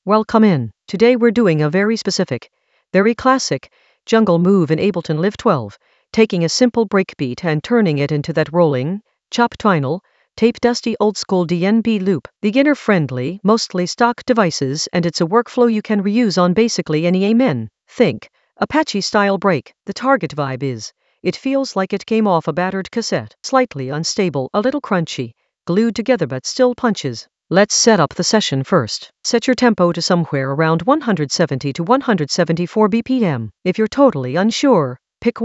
Welcome in. Today we're doing a very specific, very classic jungle move in Ableton Live 12, taking a simple breakbeat and turning it into that rolling, chopped vinyl, tape dusty old school DNB loop. Beginner friendly, mostly stock devices, and it's a workflow you can reuse on basically any amen. Think Apache style break. The target vibe is, it feels like it came off a battered cassette, slightly unstable, a little crunchy, glued together but still punches. Let's set up the session first. Set your tempo to somewhere around 170 to 174 BPM. If you're totally unsure, pick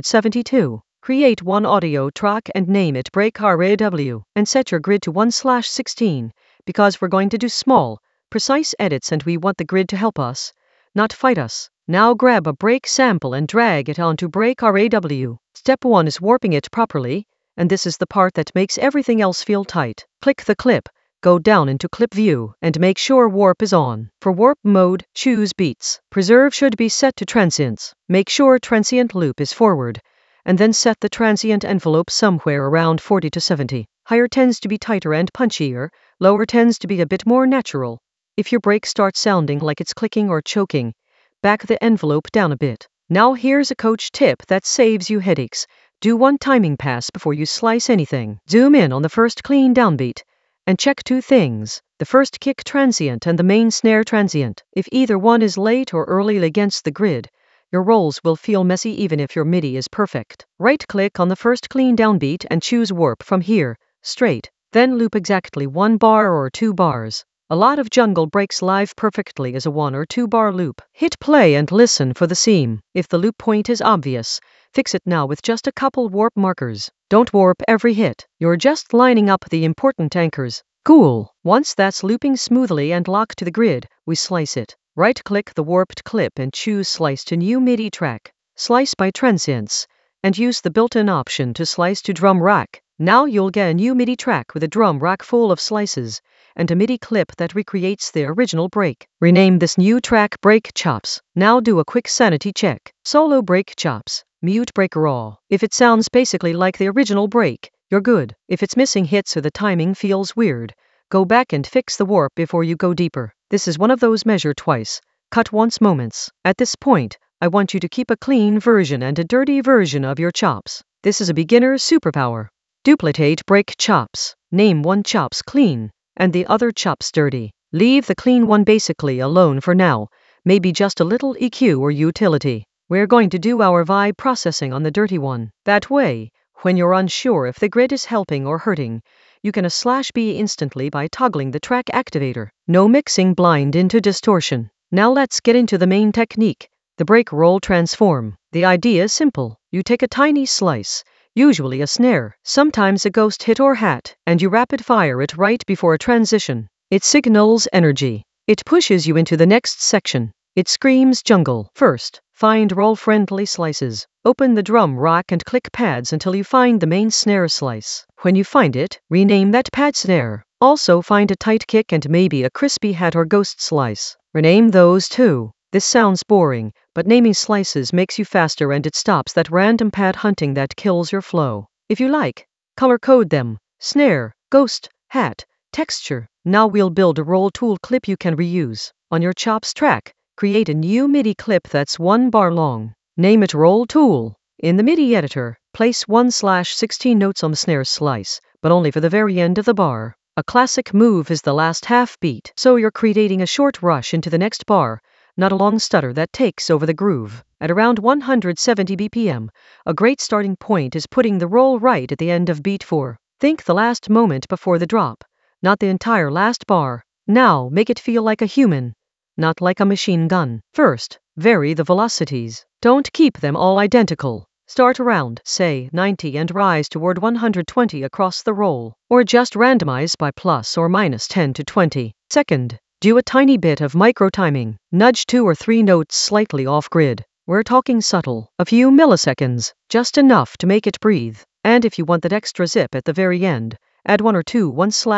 172. Create one audio track and name it Break RAW, and set your grid to 1/16, because we're going to do small, precise edits and we want the grid to help us, not fight us. Now grab a break sample and drag it onto Break RAW. Step 1 is warping it properly, and this is the part that makes everything else feel tight. Click the clip. Go down into clip view and make sure warp is on. For warp mode, choose beats. Preserve should be set to transients. Make sure transient loop is forward, and then set the transient envelope somewhere around 40 to 70. Higher tends to be tighter and punchier, lower tends to be a bit more natural. If your break starts sounding like it's clicking or choking, back the envelope down a bit. Now here's a coach tip that saves you headaches. Do one timing pass before you slice anything. Zoom in on the first clean downbeat and check two things: the first kick transient and the main snare transient. If either one is late or early against the grid, your rolls will feel messy even if your MIDI is perfect. Right-click on the first clean downbeat and choose warp from here, straight. Then loop exactly 1 bar or 2 bars. A lot of jungle breaks live perfectly as a 1 or 2 bar loop. Hit play and listen for the seam. If the loop point is obvious, fix it now with just a couple warp markers. Don't warp every hit. You're just lining up the important anchors. Cool. Once that's looping smoothly and locked to the grid, we slice it. Right-click the warped clip and choose Slice to New MIDI Track. Slice by transients, and use the built-in option to slice to drum rack. Now you'll get a new MIDI track with a drum rack full of slices, and a MIDI clip that recreates the original break. Rename this new track Break Chops. Now do a quick sanity check. Solo break chops. Mute break raw. If it sounds basically like the original break, you're good. If it's missing hits or the timing feels weird, go back and fix the warp before you go deeper. This is one of those measure twice, cut once moments. At this point, I want you to keep a clean version and a dirty version of your chops. This is a beginner's superpower. Duplicate break chops. Name one chops clean and the other chops dirty. Leave the clean one basically alone for now, maybe just a little EQ or utility. We're going to do our vibe processing on the dirty one. That way, when you're unsure if the grid is helping or hurting, you can /B instantly by toggling the track activator. No mixing blind into distortion. Now let's get into the main technique, the break roll transform. The idea is simple. You take a tiny slice, usually a snare, sometimes a ghost hit or hat, and you rapid fire it right before a transition. It signals energy. It pushes you into the next section. It screams jungle. First, find roll-friendly slices. Open the drum rack and click pads until you find the main snare slice. When you find it, rename that pad snare. Also find a tight kick and maybe a crispy hat or ghost slice. Rename those too. This sounds boring, but naming slices makes you faster and it stops that random pad hunting that kills your flow. If you like, color code them: snare, ghost, hat, texture. Now we'll build a roll tool clip you can reuse. On your chops track, create a new MIDI clip that's 1 bar long. Name it Roll Tool. In the MIDI editor, place 1/16 notes on the snare slice, but only for the very end of the bar. A classic move is the last half beat, so you're creating a short rush into the next bar, not a long stutter that takes over the groove. At around 170 BPM, a great starting point is putting the roll right at the end of beat 4. Think the last moment before the drop, not the entire last bar. Now make it feel like a human, not like a machine gun. First, vary the velocities. Don't keep them all identical. Start around, say, 90 and rise toward 120 across the roll, or just randomize by plus or minus 10 to 20. Second, do a tiny bit of micro-timing. Nudge 2 or 3 notes slightly off-grid. We're talking subtle, a few milliseconds, just enough to make it breathe. And if you want that extra zip at the very end, add 1 or 2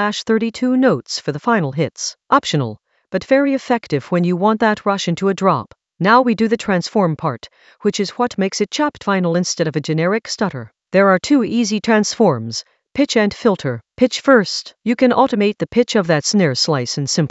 1/32 notes for the final hits. Optional, but very effective when you want that rush into a drop. Now we do the transform part, which is what makes it chopped vinyl instead of a generic stutter. There are 2 easy transforms: pitch and filter. Pitch first. You can automate the pitch of that snare slice in Simpler.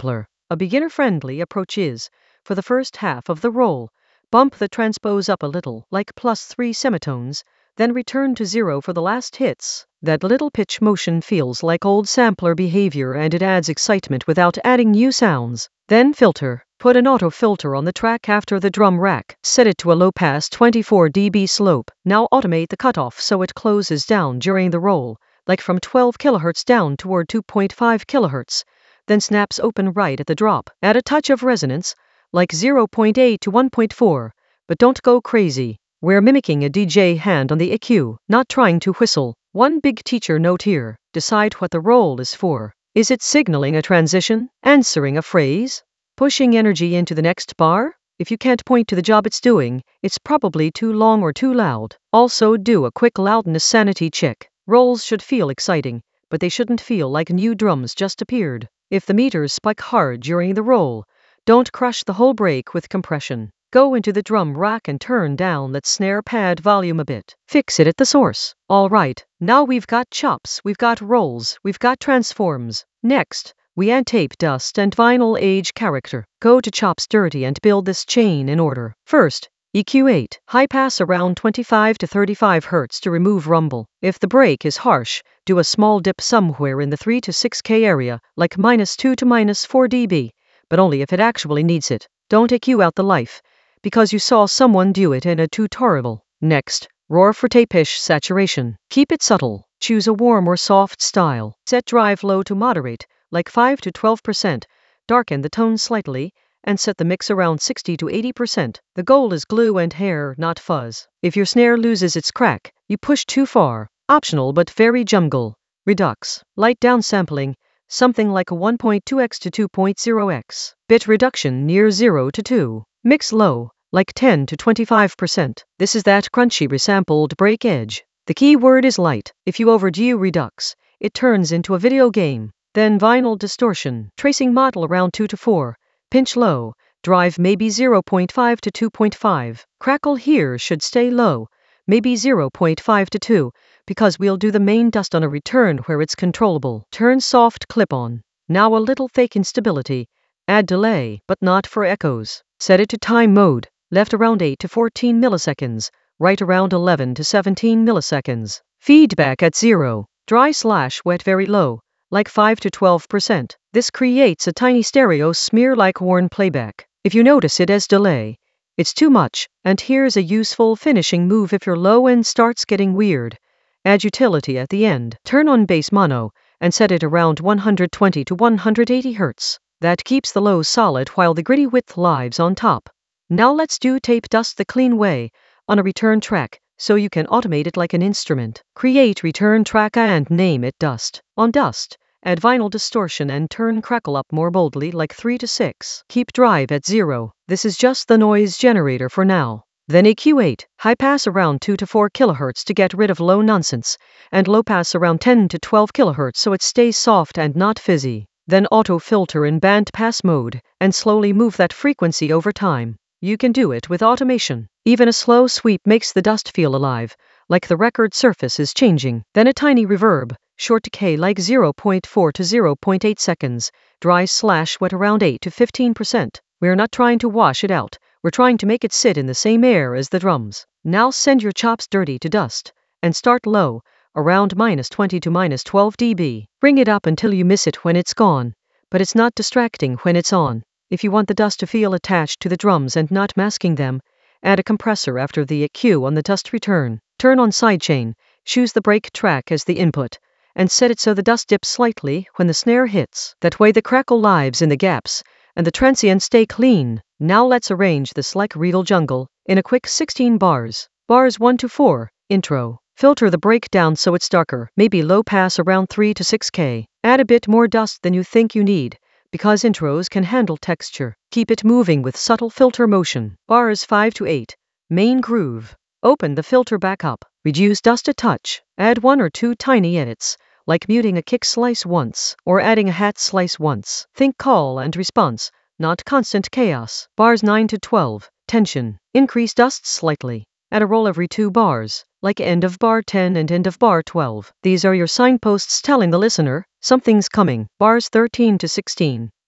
A beginner-friendly approach is, for the first half of the roll, bump the transpose up a little, like +3 semitones, then return to 0 for the last hits. That little pitch motion feels like old sampler behavior and it adds excitement without adding new sounds. Then filter. Put an auto filter on the track after the drum rack. Set it to a low pass 24 dB slope. Now automate the cutoff so it closes down during the roll, like from 12 kHz down toward 2.5 kHz. Then snaps open right at the drop. Add a touch of resonance, like 0.8 to 1.4, but don't go crazy. We're mimicking a DJ hand on the EQ, not trying to whistle. One big teacher note here: decide what the roll is for. Is it signaling a transition? Answering a phrase? Pushing energy into the next bar? If you can't point to the job it's doing, it's probably too long or too loud. Also, do a quick loudness sanity check. Rolls should feel exciting, but they shouldn't feel like new drums just appeared. If the meters spike hard during the roll, don't crush the whole break with compression. Go into the drum rack and turn down that snare pad volume a bit. Fix it at the source. All right, now we've got chops, we've got rolls, we've got transforms. Next, we add tape dust and vinyl age character. Go to chops dirty and build this chain in order. First, EQ8, high pass around 25 to 35 Hz to remove rumble. If the break is harsh, do a small dip somewhere in the 3 to 6K area, like -2 to -4 dB, but only if it actually needs it. Don't EQ out the life, because you saw someone do it in a tutorial. Next, roar for tape-ish saturation. Keep it subtle. Choose a warm or soft style. Set drive low to moderate, like 5 to 12%. Darken the tone slightly, and set the mix around 60 to 80%. The goal is glue and hair, not fuzz. If your snare loses its crack, you push too far. Optional but very jungle. Redux. Light downsampling, something like a 1.2x to 2.0x. Bit reduction near 0 to 2. Mix low, like 10 to 25%. This is that crunchy resampled break edge. The key word is light. If you overdo redux, it turns into a video game. Then vinyl distortion. Tracing model around 2 to 4. Pinch low. Drive maybe 0.5 to 2.5. Crackle here should stay low, maybe 0.5 to 2, because we'll do the main dust on a return where it's controllable. Turn soft clip on. Now a little fake instability. Add delay, but not for echoes. Set it to time mode, left around 8 to 14 milliseconds, right around 11 to 17 milliseconds. Feedback at 0, dry/wet very low, like 5 to 12%. This creates a tiny stereo smear like worn playback. If you notice it as delay, it's too much, and here's a useful finishing move if your low end starts getting weird. Add utility at the end. Turn on bass mono, and set it around 120 to 180 Hz. That keeps the low solid while the gritty width lives on top. Now let's do tape dust the clean way, on a return track, so you can automate it like an instrument. Create return track and name it dust. On dust, add vinyl distortion and turn crackle up more boldly like 3 to 6. Keep drive at 0. This is just the noise generator for now. Then EQ8, high pass around 2 to 4 kHz to get rid of low nonsense, and low pass around 10 to 12 kHz so it stays soft and not fizzy. Then auto filter in band pass mode, and slowly move that frequency over time. You can do it with automation. Even a slow sweep makes the dust feel alive, like the record surface is changing. Then a tiny reverb, short decay like 0.4 to 0.8 seconds, dry/wet around 8 to 15%. We're not trying to wash it out, we're trying to make it sit in the same air as the drums. Now send your chops dirty to dust, and start low, around -20 to -12 dB. Bring it up until you miss it when it's gone, but it's not distracting when it's on. If you want the dust to feel attached to the drums and not masking them, add a compressor after the EQ on the dust return. Turn on sidechain, choose the break track as the input, and set it so the dust dips slightly when the snare hits. That way the crackle lives in the gaps, and the transients stay clean. Now let's arrange this like real jungle, in a quick 16 bars. Bars 1 to 4, intro. Filter the break down so it's darker, maybe low pass around 3 to 6K. Add a bit more dust than you think you need, because intros can handle texture. Keep it moving with subtle filter motion. Bars 5 to 8, main groove. Open the filter back up. Reduce dust a touch. Add 1 or 2 tiny edits, like muting a kick slice once, or adding a hat slice once. Think call and response, not constant chaos. Bars 9 to 12, tension. Increase dust slightly. Add a roll every 2 bars, like end of bar 10 and end of bar 12. These are your signposts telling the listener, something's coming. Bars 13 to 16.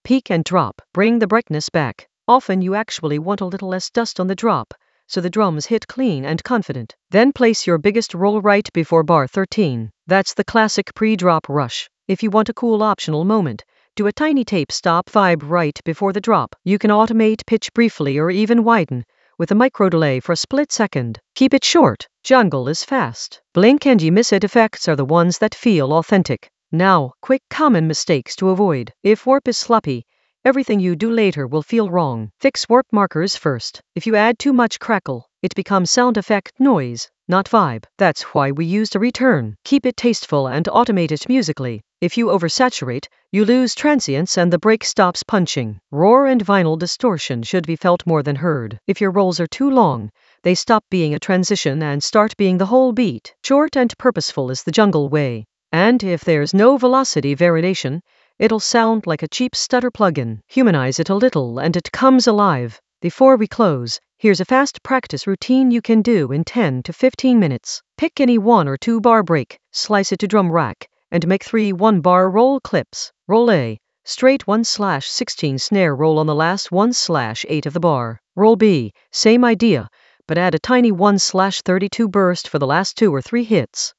Peak and drop. Bring the brightness back. Often you actually want a little less dust on the drop, so the drums hit clean and confident. Then place your biggest roll right before bar 13. That's the classic pre-drop rush. If you want a cool optional moment, do a tiny tape stop vibe right before the drop. You can automate pitch briefly or even widen with a micro delay for a split second. Keep it short. Jungle is fast. Blink and you miss it effects are the ones that feel authentic. Now, quick common mistakes to avoid. If warp is sloppy, everything you do later will feel wrong. Fix warp markers first. If you add too much crackle, it becomes sound effect noise, not vibe. That's why we used a return. Keep it tasteful and automate it musically. If you oversaturate, you lose transience and the break stops punching. Roar and vinyl distortion should be felt more than heard. If your rolls are too long, they stop being a transition and start being the whole beat. Short and purposeful is the jungle way. And if there's no velocity variation, it'll sound like a cheap stutter plugin. Humanize it a little and it comes alive. Before we close, here's a fast practice routine you can do in 10 to 15 minutes. Pick any 1 or 2 bar break, slice it to drum rack, and make 3 1-bar roll clips. Roll A, straight 1/16 snare roll on the last 1/8 of the bar. Roll B, same idea, but add a tiny 1/32 burst for the last 2 or 3 hits.